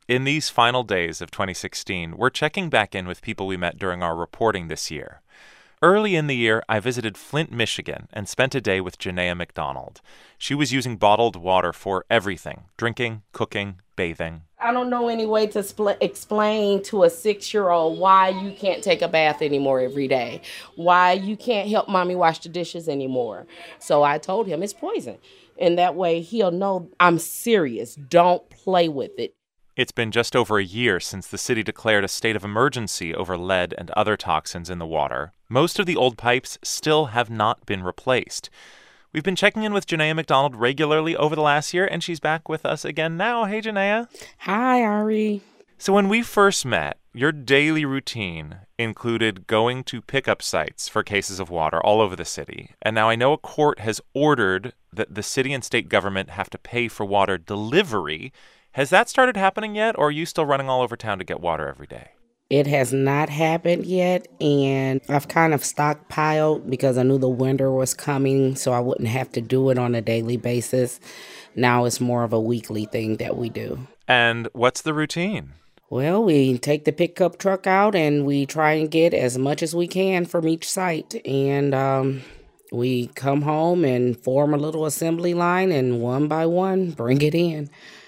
In these final days of 2016, we're checking back in with people we met during our reporting this year. Early in the year, I visited Flint, Michigan, and spent a day with Janaea McDonald. She was using bottled water for everything: drinking, cooking, bathing. I don't know any way to explain to a 6-year-old why you can't take a bath anymore every day, why you can't help mommy wash the dishes anymore. So I told him it's poison. And that way he'll know I'm serious. Don't play with it. It's been just over a year since the city declared a state of emergency over lead and other toxins in the water. Most of the old pipes still have not been replaced. We've been checking in with Janaea McDonald regularly over the last year, and she's back with us again now. Hey, Janaea. Hi, Ari. So when we first met, your daily routine included going to pickup sites for cases of water all over the city. And now I know a court has ordered that the city and state government have to pay for water delivery. Has that started happening yet, or are you still running all over town to get water every day? It has not happened yet, and I've kind of stockpiled because I knew the winter was coming, so I wouldn't have to do it on a daily basis. Now it's more of a weekly thing that we do. And what's the routine? Well, we take the pickup truck out and we try and get as much as we can from each site. And we come home and form a little assembly line and one by one bring it in.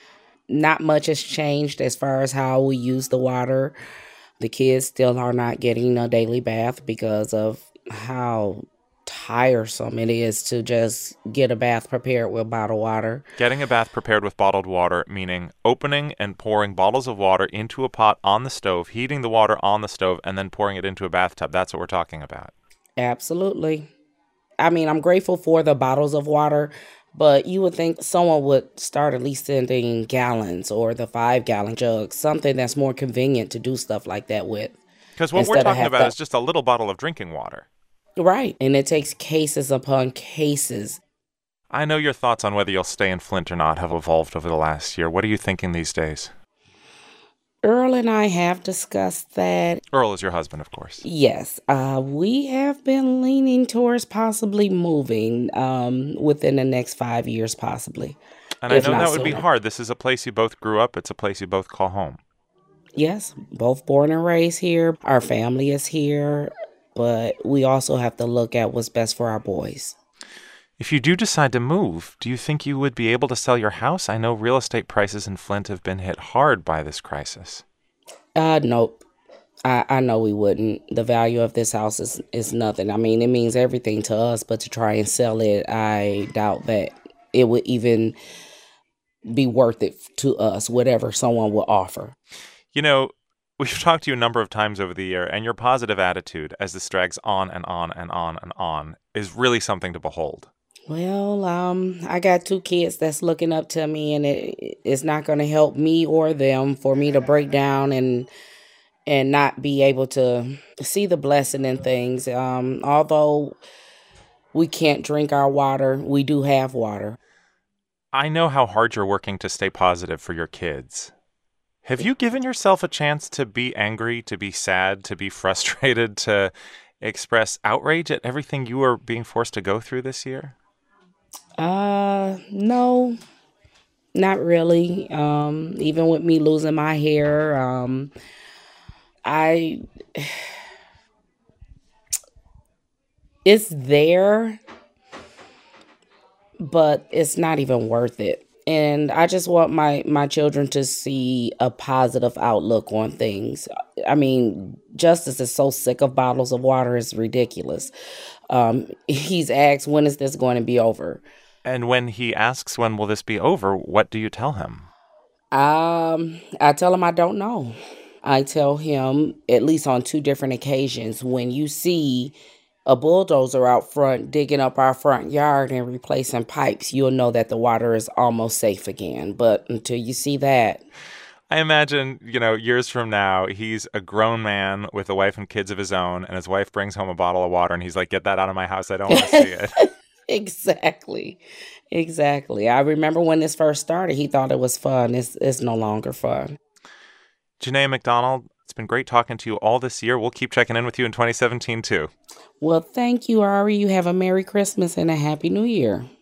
Not much has changed as far as how we use the water. The kids still are not getting a daily bath because of how tiresome it is to just get a bath prepared with bottled water. Getting a bath prepared with bottled water, meaning opening and pouring bottles of water into a pot on the stove, heating the water on the stove, and then pouring it into a bathtub. That's what we're talking about. Absolutely. I mean, I'm grateful for the bottles of water, but you would think someone would start at least sending gallons or the 5-gallon jugs, something that's more convenient to do stuff like that with. Because what we're talking about is just a little bottle of drinking water. Right. And it takes cases upon cases. I know your thoughts on whether you'll stay in Flint or not have evolved over the last year. What are you thinking these days? Earl and I have discussed that. Earl is your husband, of course. Yes. We have been leaning towards possibly moving within the next 5 years, possibly. And I know that would be hard. This is a place you both grew up. It's a place you both call home. Yes. Both born and raised here. Our family is here. But we also have to look at what's best for our boys. If you do decide to move, do you think you would be able to sell your house? I know real estate prices in Flint have been hit hard by this crisis. Nope. I know we wouldn't. The value of this house is nothing. I mean, it means everything to us, but to try and sell it, I doubt that it would even be worth it to us, whatever someone will offer. You know, we've talked to you a number of times over the year, and your positive attitude as this drags on and on and on and on is really something to behold. Well, I got 2 kids that's looking up to me, and it's not going to help me or them for me to break down and not be able to see the blessing in things. Although we can't drink our water, we do have water. I know how hard you're working to stay positive for your kids. Have you given yourself a chance to be angry, to be sad, to be frustrated, to express outrage at everything you are being forced to go through this year? No, not really. Even with me losing my hair, it's there, but it's not even worth it. And I just want my children to see a positive outlook on things. I mean, Justice is so sick of bottles of water, it's ridiculous. He's asked, when is this going to be over? And when he asks, when will this be over, what do you tell him? I tell him I don't know. I tell him, at least on 2 different occasions, when you see a bulldozer out front digging up our front yard and replacing pipes, you'll know that the water is almost safe again. But until you see that... I imagine, years from now, he's a grown man with a wife and kids of his own, and his wife brings home a bottle of water, and he's like, get that out of my house. I don't want to see it. Exactly. I remember when this first started, he thought it was fun. It's no longer fun. Janaea McDonald, it's been great talking to you all this year. We'll keep checking in with you in 2017, too. Well, thank you, Ari. You have a Merry Christmas and a Happy New Year.